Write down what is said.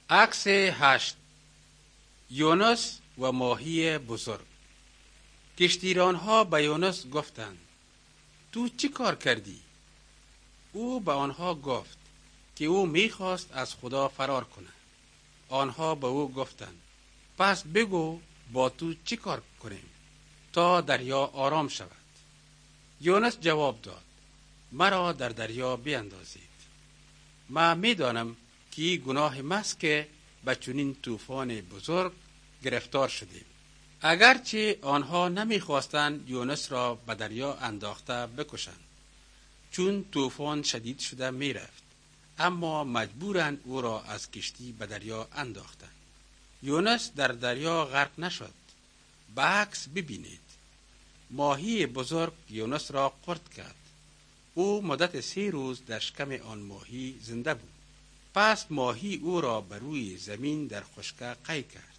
عکس 8. یونس و ماهی بزرگ. کشتیرانها به یونس گفتند: تو چی کار کردی؟ او به آنها گفت که او میخواست از خدا فرار کنه. آنها به او گفتند: پس بگو با تو چی کار کنیم تا دریا آرام شود؟ یونس جواب داد: مرا در دریا بیندازید. من میدانم که گناه ماست که به چنین طوفان بزرگ گرفتار شدیم. اگرچه آنها نمیخواستند یونس را به دریا انداخته بکشند، چون طوفان شدید شده میرفت، اما مجبورند او را از کشتی به دریا انداختند. یونس در دریا غرق نشد. به عکس ببینید، ماهی بزرگ یونس را خورد کرد. او مدت 3 روز در شکم آن ماهی زنده بود. پس ماهی او را بر روی زمین در خشکی قی کرد.